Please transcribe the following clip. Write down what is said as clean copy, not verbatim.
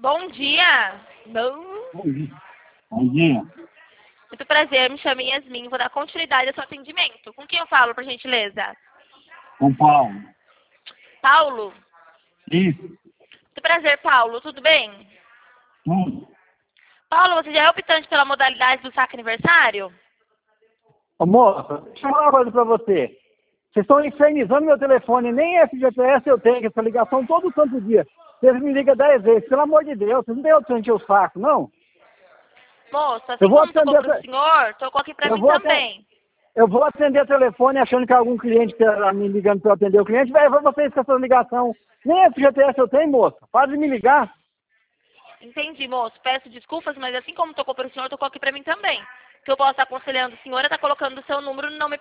Bom dia. Bom dia. Bom dia. Muito prazer, me chamo Yasmin, vou dar continuidade ao seu atendimento. Com quem eu falo, por gentileza? Com Paulo. Paulo? Isso. Muito prazer, Paulo, tudo bem? Paulo, você já é optante pela modalidade do saque aniversário? Ô, moça, deixa eu falar uma coisa pra você. Vocês estão infernizando meu telefone, nem FGTS eu tenho, essa ligação todo santo dia. Vocês me ligam 10 vezes, pelo amor de Deus, vocês não tem opção de encher o saco, não? Moça, assim Eu vou como tocou atender pro senhor, tocou aqui pra mim também. Eu vou atender o telefone achando que é algum cliente que tá me ligando para eu atender o cliente, vai vocês com essa ligação. Nem FGTS eu tenho, moça. Para de me ligar. Entendi, moço. Peço desculpas, mas assim como tocou pro senhor, tocou aqui pra mim também. O que eu posso estar aconselhando a senhora está colocando o seu número no nome